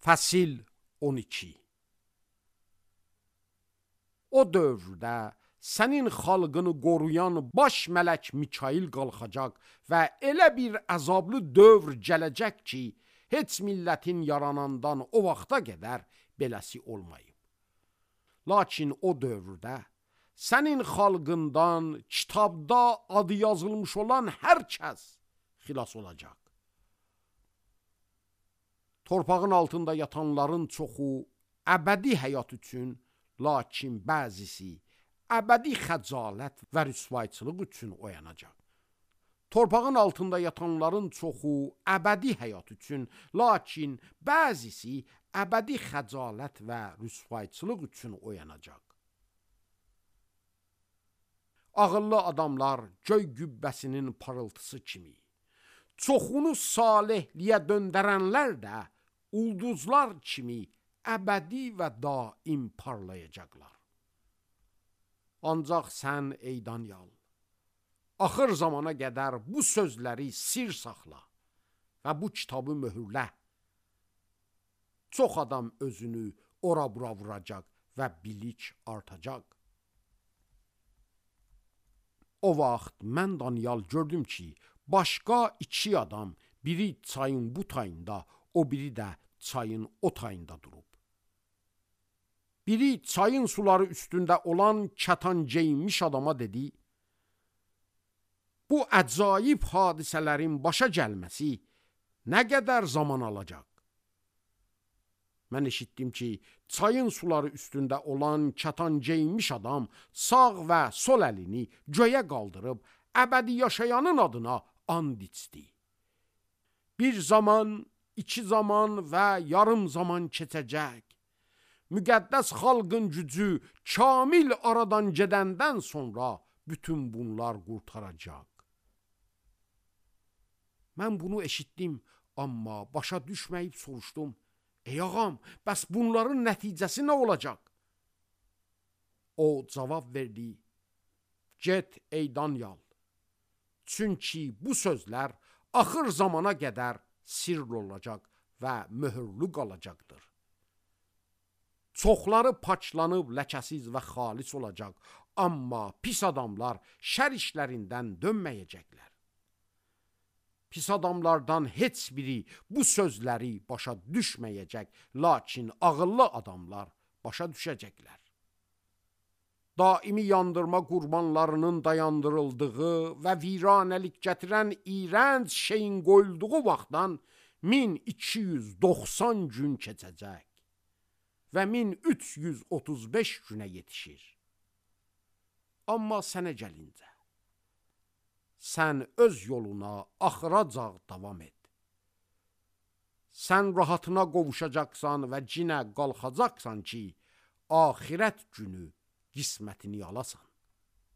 Fəsil 12. O dövrdə sənin xalqını qoruyan baş mələk Mikail qalxacaq və elə bir əzablı dövr gələcək ki, heç millətin yaranandan o vaxta qədər beləsi olmayıb. Lakin o dövrdə sənin xalqından kitabda adı yazılmış olan hər kəs xilas olacaq. Torpağın altında yatanların çoxu əbədi həyat üçün, lakin bəzisi əbədi xəcalət və rüsvayçılıq üçün oyanacaq. Torpağın altında yatanların çoxu əbədi həyat üçün, lakin bəzisi əbədi xəcalət və rüsvayçılıq üçün oyanacaq. Ağıllı adamlar göy qübbəsinin parıltısı kimi, çoxunu salihliyə döndərənlər də ulduzlar kimi əbədi və daim parlayacaqlar. Ancaq sən ey Danyal, axır zamana qədər bu sözləri sir saxla və bu kitabı möhürlə. Çox adam özünü ora-bura vuracaq və bilik artacaq. O vaxt mən Danyal gördüm ki, başqa iki adam, biri çayın bu tayında, o biri də çayın o tayında durub. Biri çayın suları üstündə olan kətan geyinmiş adama dedi, bu əcaib hadisələrin başa gəlməsi nə qədər zaman alacaq? Mən eşitdim ki, çayın suları üstündə olan kətan geyinmiş adam sağ və sol əlini göyə qaldırıb, əbədi yaşayanın adına and içdi. Bir zaman, iki zaman və yarım zaman keçəcək. Müqəddəs xalqın gücü kamil aradan gedəndən sonra bütün bunlar qurtaracaq. Mən bunu eşitdim, amma başa düşməyib soruşdum. Ey ağam, bəs bunların nəticəsi nə olacaq? O cavab verdi, get ey Danyal, çünki bu sözlər axır zamana qədər sirr olacaq və möhürlü qalacaqdır. Çoxları paçlanıb ləkəsiz və xalis olacaq, amma pis adamlar şər işlərindən dönməyəcəklər. Pis adamlardan heç biri bu sözləri başa düşməyəcək, lakin ağıllı adamlar başa düşəcəklər. Daimi yandırma qurbanlarının dayandırıldığı və viranəlik gətirən iyrənc şeyin qoyulduğu vaxtdan 1290 gün keçəcək və 1335 günə yetişir. Amma sənə gəlincə, sən öz yoluna axıracaq davam et. Sən rahatına qovuşacaqsan və cinə qalxacaqsan ki, axirət günü qismətini alasan.